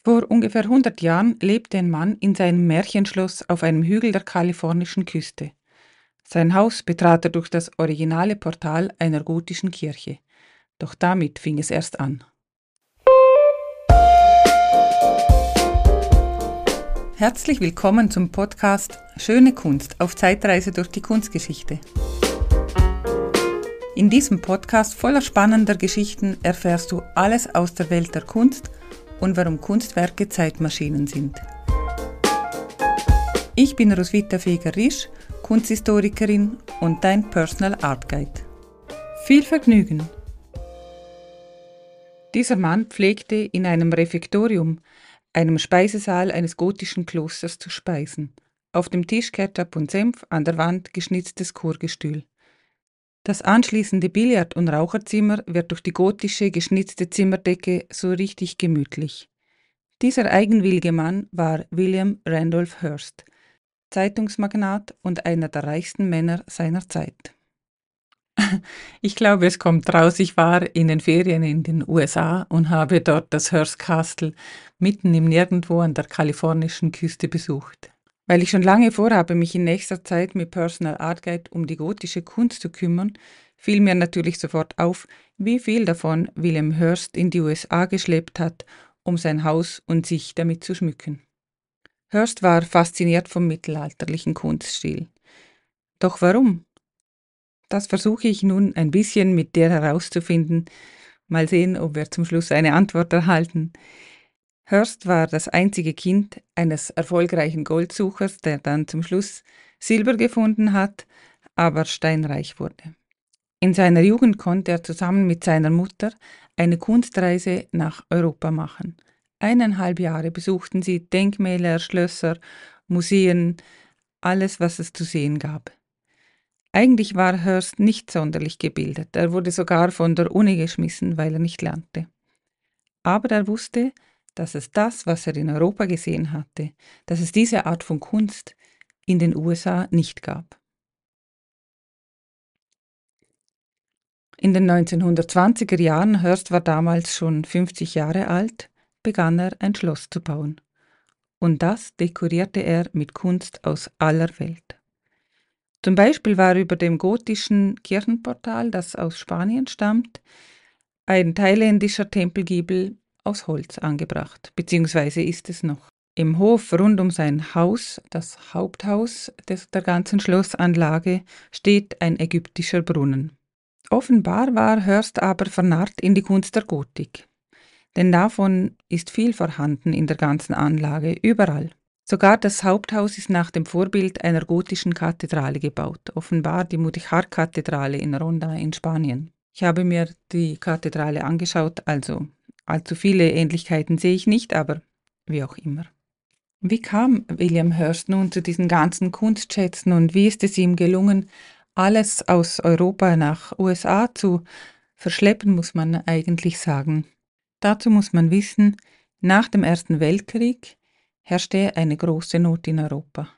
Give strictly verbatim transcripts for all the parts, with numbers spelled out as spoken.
Vor ungefähr hundert Jahren lebte ein Mann in seinem Märchenschloss auf einem Hügel der kalifornischen Küste. Sein Haus betrat er durch das originale Portal einer gotischen Kirche. Doch damit fing es erst an. Herzlich willkommen zum Podcast Schöne Kunst auf Zeitreise durch die Kunstgeschichte. In diesem Podcast voller spannender Geschichten erfährst du alles aus der Welt der Kunst und warum Kunstwerke Zeitmaschinen sind. Ich bin Roswitha Feger-Risch, Kunsthistorikerin und dein Personal Art Guide. Viel Vergnügen! Dieser Mann pflegte in einem Refektorium, einem Speisesaal eines gotischen Klosters, zu speisen. Auf dem Tisch Ketchup und Senf, an der Wand geschnitztes Chorgestühl. Das anschließende Billard- und Raucherzimmer wird durch die gotische, geschnitzte Zimmerdecke so richtig gemütlich. Dieser eigenwillige Mann war William Randolph Hearst, Zeitungsmagnat und einer der reichsten Männer seiner Zeit. Ich glaube, es kommt raus, ich war in den Ferien in den U S A und habe dort das Hearst Castle mitten im Nirgendwo an der kalifornischen Küste besucht. Weil ich schon lange vorhabe, mich in nächster Zeit mit Personal Art Guide um die gotische Kunst zu kümmern, fiel mir natürlich sofort auf, wie viel davon William Hearst in die U S A geschleppt hat, um sein Haus und sich damit zu schmücken. Hearst war fasziniert vom mittelalterlichen Kunststil. Doch warum? Das versuche ich nun ein bisschen mit dir herauszufinden. Mal sehen, ob wir zum Schluss eine Antwort erhalten. Hearst war das einzige Kind eines erfolgreichen Goldsuchers, der dann zum Schluss Silber gefunden hat, aber steinreich wurde. In seiner Jugend konnte er zusammen mit seiner Mutter eine Kunstreise nach Europa machen. Eineinhalb Jahre besuchten sie Denkmäler, Schlösser, Museen, alles, was es zu sehen gab. Eigentlich war Hearst nicht sonderlich gebildet, er wurde sogar von der Uni geschmissen, weil er nicht lernte. Aber er wusste, dass es das, was er in Europa gesehen hatte, dass es diese Art von Kunst in den U S A nicht gab. In den neunzehnhundertzwanziger Jahren, Hearst war damals schon fünfzig Jahre alt, begann er ein Schloss zu bauen. Und das dekorierte er mit Kunst aus aller Welt. Zum Beispiel war über dem gotischen Kirchenportal, das aus Spanien stammt, ein thailändischer Tempelgiebel aus Holz angebracht, beziehungsweise ist es noch. Im Hof rund um sein Haus, das Haupthaus des, der ganzen Schlossanlage, steht ein ägyptischer Brunnen. Offenbar war Hearst aber vernarrt in die Kunst der Gotik, denn davon ist viel vorhanden in der ganzen Anlage, überall. Sogar das Haupthaus ist nach dem Vorbild einer gotischen Kathedrale gebaut, offenbar die Mudejar-Kathedrale in Ronda in Spanien. Ich habe mir die Kathedrale angeschaut, also allzu viele Ähnlichkeiten sehe ich nicht, aber wie auch immer. Wie kam William Hearst nun zu diesen ganzen Kunstschätzen und wie ist es ihm gelungen, alles aus Europa nach U S A zu verschleppen, muss man eigentlich sagen. Dazu muss man wissen, nach dem Ersten Weltkrieg herrschte eine große Not in Europa.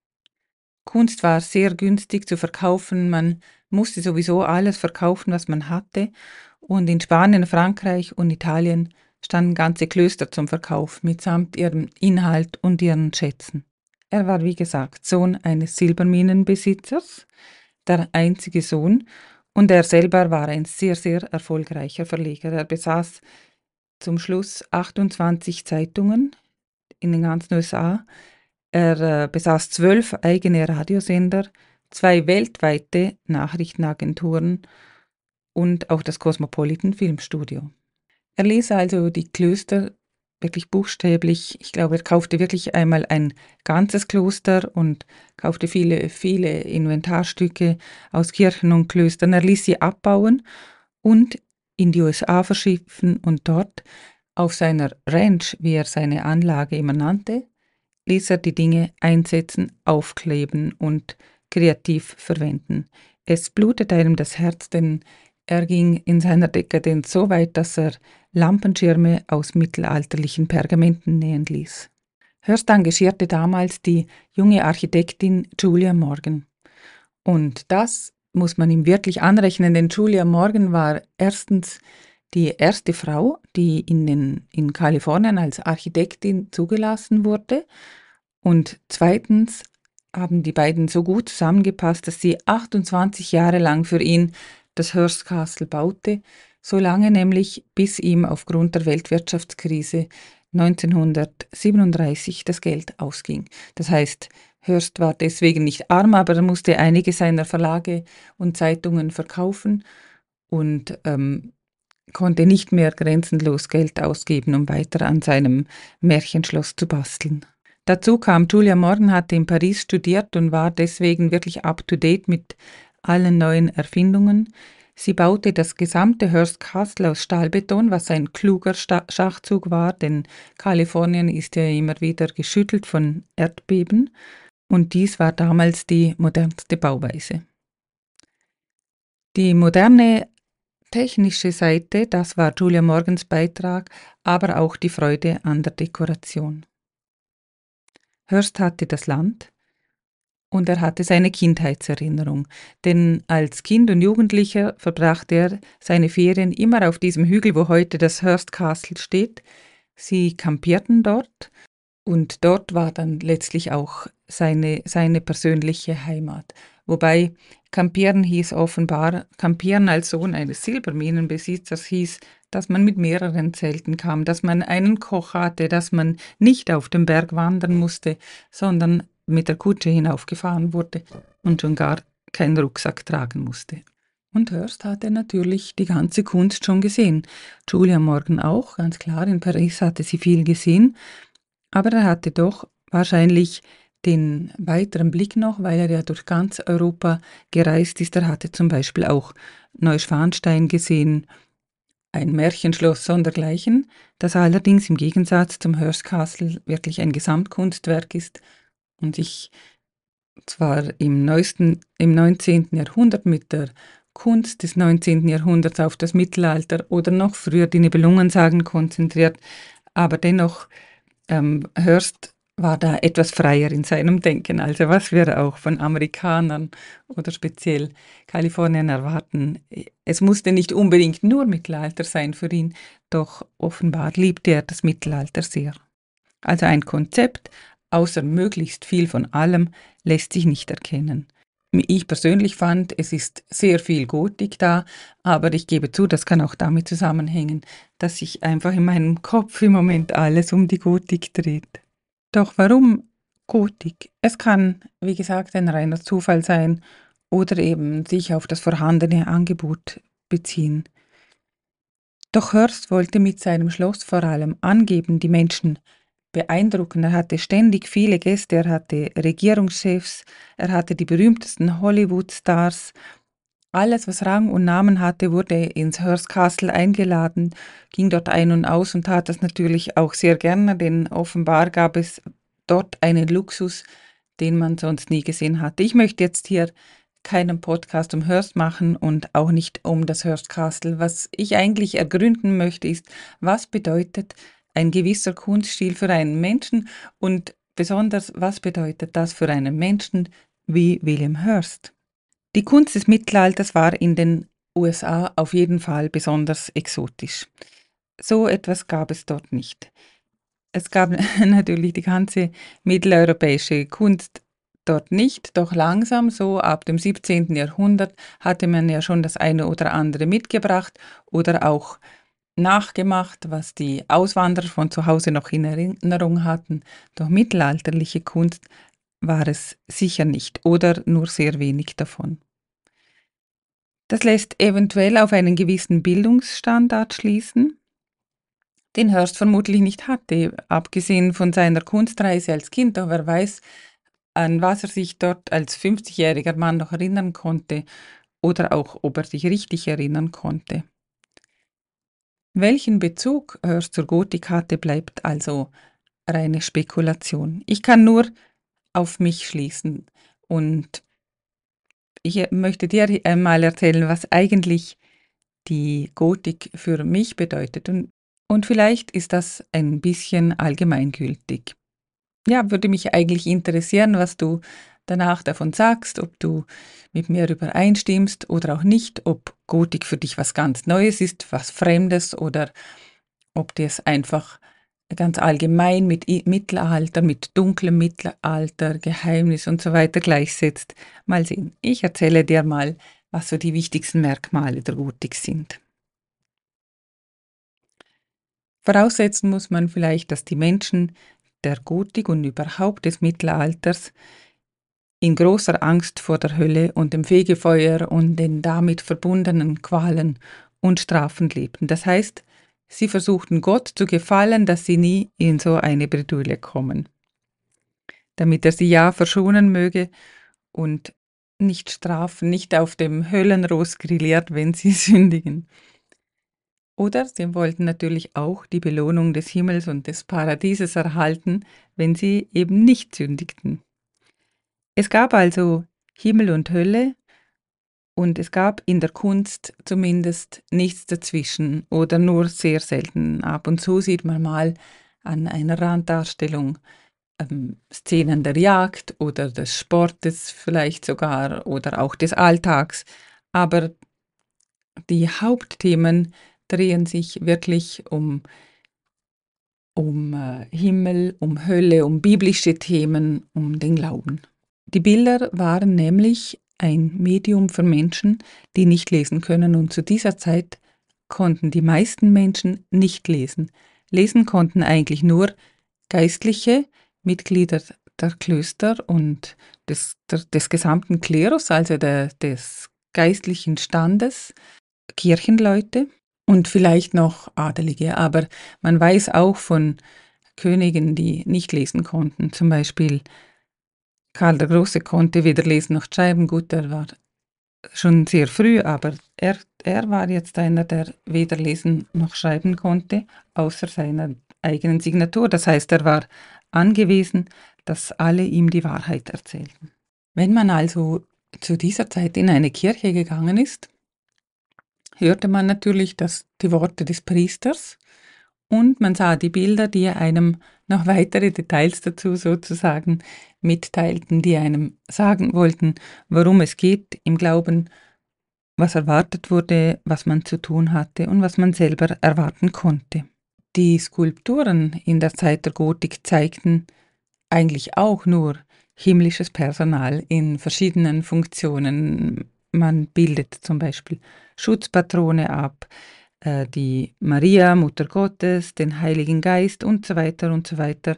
Kunst war sehr günstig zu verkaufen, man musste sowieso alles verkaufen, was man hatte, und in Spanien, Frankreich und Italien standen ganze Klöster zum Verkauf mitsamt ihrem Inhalt und ihren Schätzen. Er war, wie gesagt, Sohn eines Silberminenbesitzers, der einzige Sohn, und er selber war ein sehr, sehr erfolgreicher Verleger. Er besaß zum Schluss achtundzwanzig Zeitungen in den ganzen U S A. Er äh, besaß zwölf eigene Radiosender, zwei weltweite Nachrichtenagenturen und auch das Cosmopolitan Filmstudio. Er ließ also die Klöster wirklich buchstäblich, ich glaube, er kaufte wirklich einmal ein ganzes Kloster und kaufte viele, viele Inventarstücke aus Kirchen und Klöstern. Er ließ sie abbauen und in die U S A verschiffen und dort auf seiner Ranch, wie er seine Anlage immer nannte, ließ er die Dinge einsetzen, aufkleben und kreativ verwenden. Es blutet einem das Herz, denn er ging in seiner Dekadenz so weit, dass er Lampenschirme aus mittelalterlichen Pergamenten nähen ließ. Hearst engagierte damals die junge Architektin Julia Morgan. Und das muss man ihm wirklich anrechnen, denn Julia Morgan war erstens die erste Frau, die in, den, in Kalifornien als Architektin zugelassen wurde. Und zweitens haben die beiden so gut zusammengepasst, dass sie achtundzwanzig Jahre lang für ihn das Hearst Castle baute, so lange nämlich, bis ihm aufgrund der Weltwirtschaftskrise neunzehnhundertsiebenunddreißig das Geld ausging. Das heißt, Hearst war deswegen nicht arm, aber er musste einige seiner Verlage und Zeitungen verkaufen und ähm, konnte nicht mehr grenzenlos Geld ausgeben, um weiter an seinem Märchenschloss zu basteln. Dazu kam, Julia Morgan hatte in Paris studiert und war deswegen wirklich up-to-date mit allen neuen Erfindungen. Sie baute das gesamte Hearst Castle aus Stahlbeton, was ein kluger Sta- Schachzug war, denn Kalifornien ist ja immer wieder geschüttelt von Erdbeben und dies war damals die modernste Bauweise. Die moderne technische Seite, das war Julia Morgans Beitrag, aber auch die Freude an der Dekoration. Hearst hatte das Land und er hatte seine Kindheitserinnerung, denn als Kind und Jugendlicher verbrachte er seine Ferien immer auf diesem Hügel, wo heute das Hearst Castle steht. Sie kampierten dort und dort war dann letztlich auch seine, seine persönliche Heimat. Wobei Campieren hieß offenbar, Campieren als Sohn eines Silberminenbesitzers hieß, dass man mit mehreren Zelten kam, dass man einen Koch hatte, dass man nicht auf dem Berg wandern musste, sondern mit der Kutsche hinaufgefahren wurde und schon gar keinen Rucksack tragen musste. Und Hearst hatte natürlich die ganze Kunst schon gesehen. Julia Morgan auch, ganz klar, in Paris hatte sie viel gesehen, aber er hatte doch wahrscheinlich den weiteren Blick noch, weil er ja durch ganz Europa gereist ist. Er hatte zum Beispiel auch Neuschwanstein gesehen, ein Märchenschloss sondergleichen, das allerdings im Gegensatz zum Hearst Castle wirklich ein Gesamtkunstwerk ist und sich zwar im, neuesten, im neunzehnten Jahrhundert mit der Kunst des neunzehnten Jahrhunderts auf das Mittelalter oder noch früher die Nibelungensagen konzentriert, aber dennoch ähm, Hearst war da etwas freier in seinem Denken, also was wir auch von Amerikanern oder speziell Kalifornien erwarten. Es musste nicht unbedingt nur Mittelalter sein für ihn, doch offenbar liebte er das Mittelalter sehr. Also ein Konzept, außer möglichst viel von allem, lässt sich nicht erkennen. Ich persönlich fand, es ist sehr viel Gotik da, aber ich gebe zu, das kann auch damit zusammenhängen, dass sich einfach in meinem Kopf im Moment alles um die Gotik dreht. Doch warum Gotik? Es kann, wie gesagt, ein reiner Zufall sein oder eben sich auf das vorhandene Angebot beziehen. Doch Hearst wollte mit seinem Schloss vor allem angeben, die Menschen beeindrucken. Er hatte ständig viele Gäste, er hatte Regierungschefs, er hatte die berühmtesten Hollywood-Stars. Alles, was Rang und Namen hatte, wurde ins Hearst Castle eingeladen, ging dort ein und aus und tat das natürlich auch sehr gerne, denn offenbar gab es dort einen Luxus, den man sonst nie gesehen hatte. Ich möchte jetzt hier keinen Podcast um Hearst machen und auch nicht um das Hearst Castle. Was ich eigentlich ergründen möchte, ist, was bedeutet ein gewisser Kunststil für einen Menschen und besonders, was bedeutet das für einen Menschen wie William Hearst? Die Kunst des Mittelalters war in den U S A auf jeden Fall besonders exotisch. So etwas gab es dort nicht. Es gab natürlich die ganze mitteleuropäische Kunst dort nicht, doch langsam, so ab dem siebzehnten Jahrhundert, hatte man ja schon das eine oder andere mitgebracht oder auch nachgemacht, was die Auswanderer von zu Hause noch in Erinnerung hatten. Doch mittelalterliche Kunst war es sicher nicht oder nur sehr wenig davon. Das lässt eventuell auf einen gewissen Bildungsstandard schließen, den Hearst vermutlich nicht hatte, abgesehen von seiner Kunstreise als Kind, doch wer weiß, an was er sich dort als fünfzigjähriger Mann noch erinnern konnte oder auch, ob er sich richtig erinnern konnte. Welchen Bezug Hearst zur Gotik hatte, bleibt also reine Spekulation. Ich kann nur auf mich schließen und ich möchte dir einmal erzählen, was eigentlich die Gotik für mich bedeutet und, und vielleicht ist das ein bisschen allgemeingültig. Ja, würde mich eigentlich interessieren, was du danach davon sagst, ob du mit mir übereinstimmst oder auch nicht, ob Gotik für dich was ganz Neues ist, was Fremdes oder ob dir es einfach ganz allgemein mit I- Mittelalter, mit dunklem Mittelalter, Geheimnis und so weiter gleichsetzt. Mal sehen. Ich erzähle dir mal, was so die wichtigsten Merkmale der Gotik sind. Voraussetzen muss man vielleicht, dass die Menschen der Gotik und überhaupt des Mittelalters in großer Angst vor der Hölle und dem Fegefeuer und den damit verbundenen Qualen und Strafen lebten. Das heißt, sie versuchten Gott zu gefallen, dass sie nie in so eine Bredouille kommen, damit er sie ja verschonen möge und nicht strafen, nicht auf dem Höllenroß grilliert, wenn sie sündigen. Oder sie wollten natürlich auch die Belohnung des Himmels und des Paradieses erhalten, wenn sie eben nicht sündigten. Es gab also Himmel und Hölle und es gab in der Kunst zumindest nichts dazwischen oder nur sehr selten. Ab und zu sieht man mal an einer Randdarstellung ähm, Szenen der Jagd oder des Sportes vielleicht sogar oder auch des Alltags. Aber die Hauptthemen drehen sich wirklich um, um äh, Himmel, um Hölle, um biblische Themen, um den Glauben. Die Bilder waren nämlich ein Medium für Menschen, die nicht lesen können, und zu dieser Zeit konnten die meisten Menschen nicht lesen. Lesen konnten eigentlich nur Geistliche, Mitglieder der Klöster und des, der, des gesamten Klerus, also der, des geistlichen Standes, Kirchenleute und vielleicht noch Adelige. Aber man weiß auch von Königen, die nicht lesen konnten, zum Beispiel Karl der Große konnte weder lesen noch schreiben. Gut, er war schon sehr früh, aber er, er war jetzt einer, der weder lesen noch schreiben konnte, außer seiner eigenen Signatur. Das heißt, er war angewiesen, dass alle ihm die Wahrheit erzählten. Wenn man also zu dieser Zeit in eine Kirche gegangen ist, hörte man natürlich das, die Worte des Priesters und man sah die Bilder, die einem noch weitere Details dazu sozusagen mitteilten, die einem sagen wollten, worum es geht im Glauben, was erwartet wurde, was man zu tun hatte und was man selber erwarten konnte. Die Skulpturen in der Zeit der Gotik zeigten eigentlich auch nur himmlisches Personal in verschiedenen Funktionen. Man bildet zum Beispiel Schutzpatrone ab, äh, die Maria, Mutter Gottes, den Heiligen Geist und so weiter und so weiter.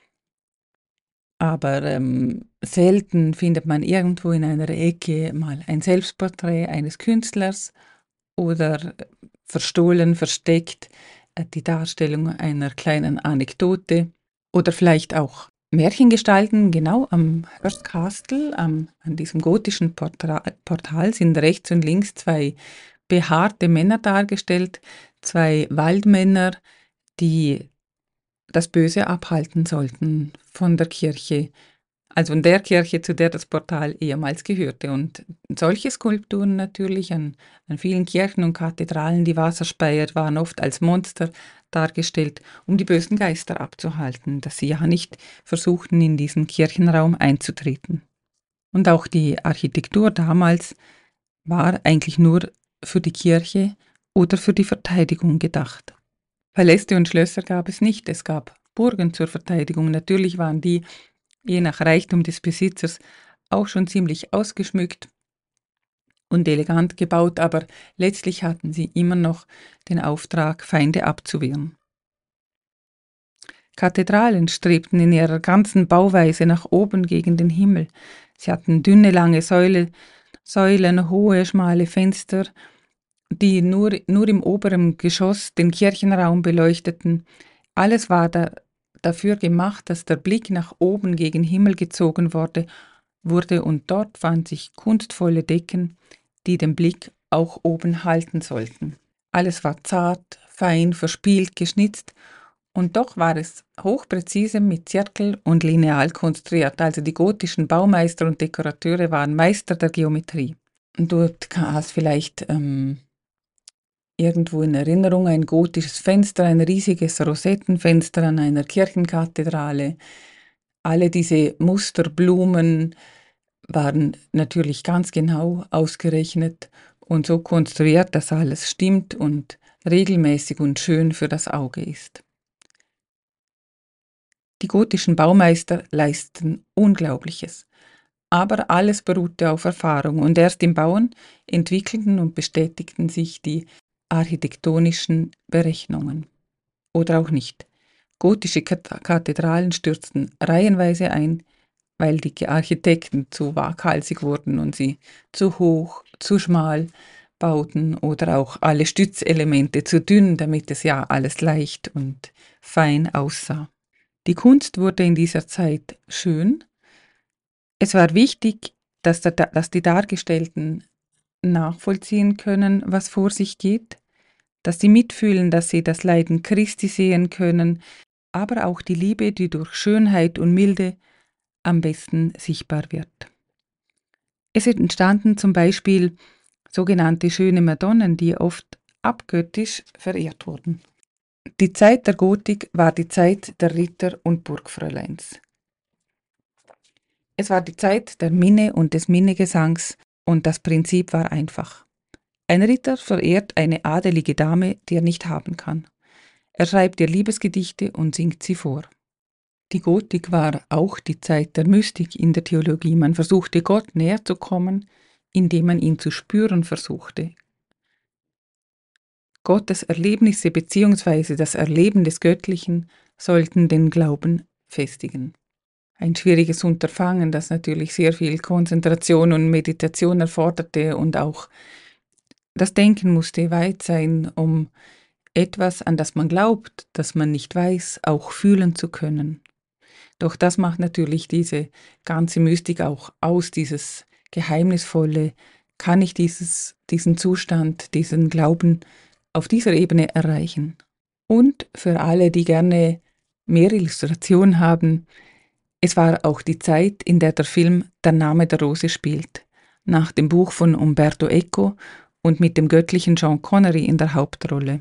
Aber ähm, selten findet man irgendwo in einer Ecke mal ein Selbstporträt eines Künstlers oder äh, verstohlen, versteckt äh, die Darstellung einer kleinen Anekdote oder vielleicht auch Märchengestalten. Genau am Hearst Castle, am, an diesem gotischen Portra Portal, sind rechts und links zwei behaarte Männer dargestellt, zwei Waldmänner, die das Böse abhalten sollten von der Kirche, also von der Kirche, zu der das Portal ehemals gehörte. Und solche Skulpturen natürlich an, an vielen Kirchen und Kathedralen, die Wasserspeier, waren oft als Monster dargestellt, um die bösen Geister abzuhalten, dass sie ja nicht versuchten, in diesen Kirchenraum einzutreten. Und auch die Architektur damals war eigentlich nur für die Kirche oder für die Verteidigung gedacht. Paläste und Schlösser gab es nicht, es gab Burgen zur Verteidigung. Natürlich waren die, je nach Reichtum des Besitzers, auch schon ziemlich ausgeschmückt und elegant gebaut, aber letztlich hatten sie immer noch den Auftrag, Feinde abzuwehren. Kathedralen strebten in ihrer ganzen Bauweise nach oben gegen den Himmel. Sie hatten dünne, lange Säule, Säulen, hohe, schmale Fenster, die nur, nur im oberen Geschoss den Kirchenraum beleuchteten. Alles war da, dafür gemacht, dass der Blick nach oben gegen Himmel gezogen wurde, wurde und dort fanden sich kunstvolle Decken, die den Blick auch oben halten sollten. Alles war zart, fein, verspielt, geschnitzt und doch war es hochpräzise mit Zirkel und Lineal konstruiert. Also die gotischen Baumeister und Dekorateure waren Meister der Geometrie. Und du hast vielleicht ähm, irgendwo in Erinnerung ein gotisches Fenster, ein riesiges Rosettenfenster an einer Kirchenkathedrale, alle diese Musterblumen, waren natürlich ganz genau ausgerechnet und so konstruiert, dass alles stimmt und regelmäßig und schön für das Auge ist. Die gotischen Baumeister leisten Unglaubliches, aber alles beruhte auf Erfahrung und erst im Bauen entwickelten und bestätigten sich die architektonischen Berechnungen. Oder auch nicht. Gotische Kathedralen stürzten reihenweise ein, weil die Architekten zu waghalsig wurden und sie zu hoch, zu schmal bauten oder auch alle Stützelemente zu dünn, damit es ja alles leicht und fein aussah. Die Kunst wurde in dieser Zeit schön. Es war wichtig, dass, der, dass die Dargestellten nachvollziehen können, was vor sich geht, dass sie mitfühlen, dass sie das Leiden Christi sehen können, aber auch die Liebe, die durch Schönheit und Milde am besten sichtbar wird. Es entstanden zum Beispiel sogenannte schöne Madonnen, die oft abgöttisch verehrt wurden. Die Zeit der Gotik war die Zeit der Ritter und Burgfräuleins. Es war die Zeit der Minne und des Minnegesangs und das Prinzip war einfach. Ein Ritter verehrt eine adelige Dame, die er nicht haben kann. Er schreibt ihr Liebesgedichte und singt sie vor. Die Gotik war auch die Zeit der Mystik in der Theologie. Man versuchte Gott näher zu kommen, indem man ihn zu spüren versuchte. Gottes Erlebnisse bzw. das Erleben des Göttlichen sollten den Glauben festigen. Ein schwieriges Unterfangen, das natürlich sehr viel Konzentration und Meditation erforderte und auch das Denken musste weit sein, um etwas, an das man glaubt, das man nicht weiß, auch fühlen zu können. Doch das macht natürlich diese ganze Mystik auch aus, dieses Geheimnisvolle. Kann ich dieses, diesen Zustand, diesen Glauben auf dieser Ebene erreichen? Und für alle, die gerne mehr Illustration haben, es war auch die Zeit, in der der Film Der Name der Rose spielt, nach dem Buch von Umberto Eco und mit dem göttlichen Sean Connery in der Hauptrolle.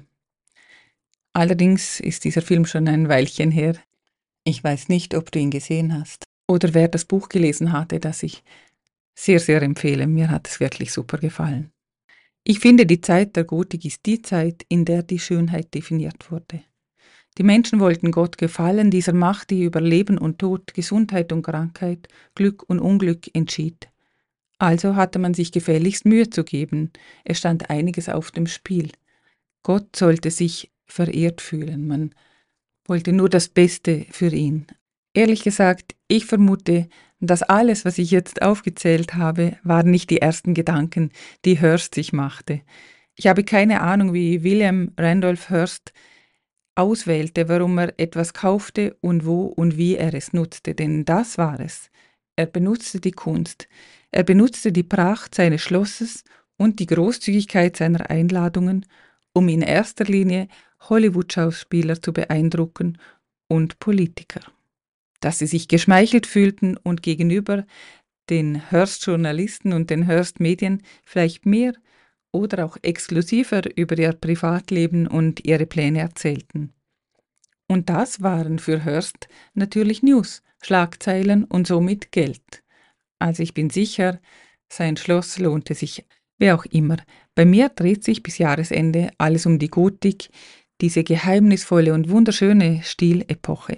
Allerdings ist dieser Film schon ein Weilchen her. Ich weiß nicht, ob du ihn gesehen hast oder wer das Buch gelesen hatte, das ich sehr, sehr empfehle. Mir hat es wirklich super gefallen. Ich finde, die Zeit der Gotik ist die Zeit, in der die Schönheit definiert wurde. Die Menschen wollten Gott gefallen, dieser Macht, die über Leben und Tod, Gesundheit und Krankheit, Glück und Unglück entschied. Also hatte man sich gefälligst Mühe zu geben. Es stand einiges auf dem Spiel. Gott sollte sich verehrt fühlen. Man wollte nur das Beste für ihn. Ehrlich gesagt, ich vermute, dass alles, was ich jetzt aufgezählt habe, waren nicht die ersten Gedanken, die Hearst sich machte. Ich habe keine Ahnung, wie William Randolph Hearst auswählte, warum er etwas kaufte und wo und wie er es nutzte, denn das war es. Er benutzte die Kunst. Er benutzte die Pracht seines Schlosses und die Großzügigkeit seiner Einladungen, um in erster Linie Hollywood-Schauspieler zu beeindrucken und Politiker. Dass sie sich geschmeichelt fühlten und gegenüber den Hearst-Journalisten und den Hearst-Medien vielleicht mehr oder auch exklusiver über ihr Privatleben und ihre Pläne erzählten. Und das waren für Hearst natürlich News, Schlagzeilen und somit Geld. Also ich bin sicher, sein Schloss lohnte sich, wer auch immer. Bei mir dreht sich bis Jahresende alles um die Gotik, diese geheimnisvolle und wunderschöne Stilepoche.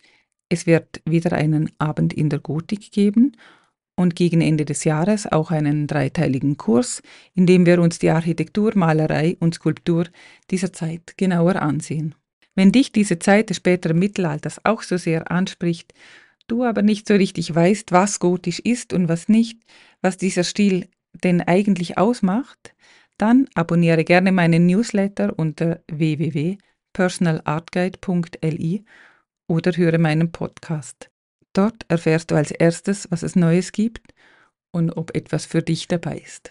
Es wird wieder einen Abend in der Gotik geben und gegen Ende des Jahres auch einen dreiteiligen Kurs, in dem wir uns die Architektur, Malerei und Skulptur dieser Zeit genauer ansehen. Wenn dich diese Zeit des späteren Mittelalters auch so sehr anspricht, du aber nicht so richtig weißt, was gotisch ist und was nicht, was dieser Stil denn eigentlich ausmacht, dann abonniere gerne meinen Newsletter unter w w w punkt personal art guide punkt l i oder höre meinen Podcast. Dort erfährst du als erstes, was es Neues gibt und ob etwas für dich dabei ist.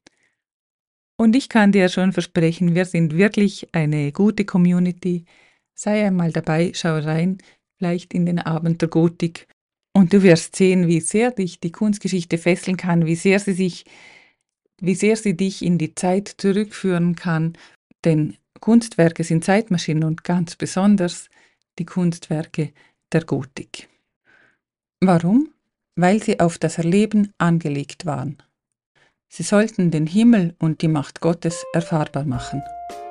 Und ich kann dir schon versprechen, wir sind wirklich eine gute Community. Sei einmal dabei, schau rein, vielleicht in den Abend der Gotik und du wirst sehen, wie sehr dich die Kunstgeschichte fesseln kann, wie sehr sie sich, wie sehr sie dich in die Zeit zurückführen kann, denn Kunstwerke sind Zeitmaschinen und ganz besonders die Kunstwerke der Gotik. Warum? weil sie auf das Erleben angelegt waren. Sie sollten den Himmel und die Macht Gottes erfahrbar machen.